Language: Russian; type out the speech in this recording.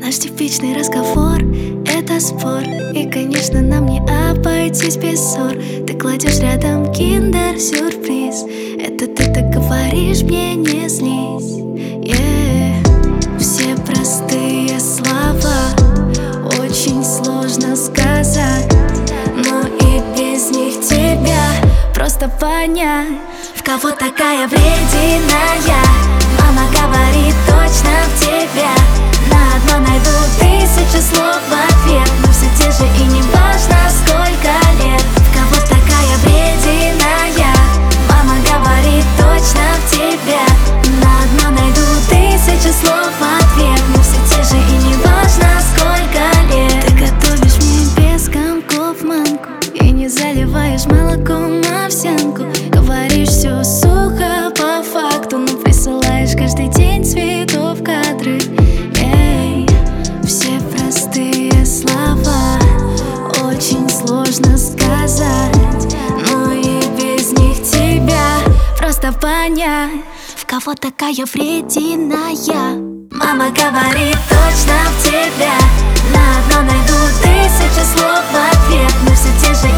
Наш типичный разговор — это спор. И, конечно, нам не обойтись без ссор. Ты кладешь рядом киндер-сюрприз. Это ты так говоришь, мне не злись. Все простые слова очень сложно сказать, но и без них тебя просто понять. В кого такая врединая? Мама говорит, точно в тебя. На одно найду тысячу слов в ответ, но все те же и не важно, сколько лет. В кого такая врединая? Мама говорит, точно в тебя. На одно найду тысячу слов в ответ, но все те же и не важно, сколько лет. Ты готовишь мне без комков манку и не заливаешь молоком овсянку. Говоришь все сухо по факту, но присылаешь каждый день цветов кадры. Все простые слова очень сложно сказать, но и без них тебя просто понять. В кого такая врединая? Мама говорит, точно в тебя. На одно найду тысячу слов в ответ, но все те же